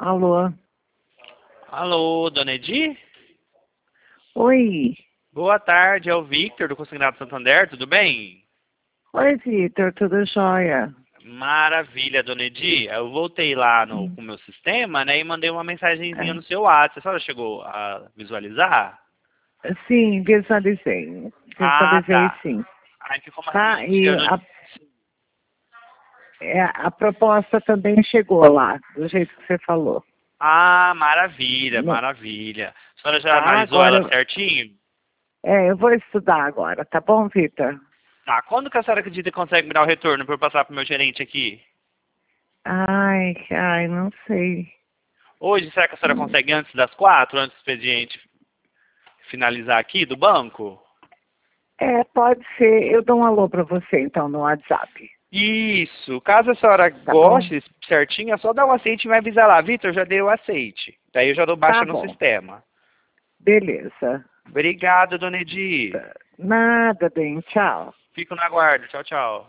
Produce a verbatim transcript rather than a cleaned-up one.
Alô? Alô, dona Edi? Oi. Boa tarde, é o Victor do Consignado Santander, tudo bem? Oi, Vitor, tudo jóia? Maravilha, dona Edi. Eu voltei lá no, Hum. com o meu sistema, né, e mandei uma mensagenzinha É. no seu WhatsApp. A senhora chegou a visualizar? Sim, visualizei. Ah, Visualizei tá. sim. Aí ficou uma Tá? seguinte, E eu não... a, é, a proposta também chegou lá, do jeito que você falou. Ah, maravilha, Não, maravilha. A senhora já tá? analisou ela Agora, certinho? é, eu vou estudar agora, tá bom, Vitor? Tá, quando que a senhora acredita que consegue me dar o retorno para eu passar pro meu gerente aqui? Ai, ai, não sei. Hoje, será que a senhora Hum. consegue antes das quatro, antes do expediente finalizar aqui do banco? É, pode ser. Eu dou um alô pra você, então, no WhatsApp. Isso. Caso a senhora Tá bom? goste certinho, é só dar o aceite e me avisar lá. Vitor, já dei o aceite. Daí eu já dou baixa Tá no bom. sistema. Beleza. Obrigado, dona Edi. Tá. Nada, bem, tchau. Fico na guarda. Tchau, tchau.